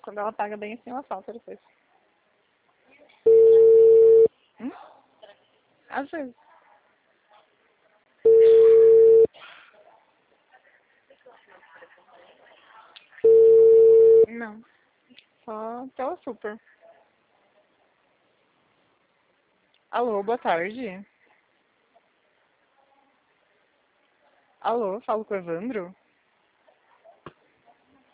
Quando ela paga bem assim, ela falta depois. Às vezes. Não. Só tela super. Alô, boa tarde. Alô, falo com o Evandro?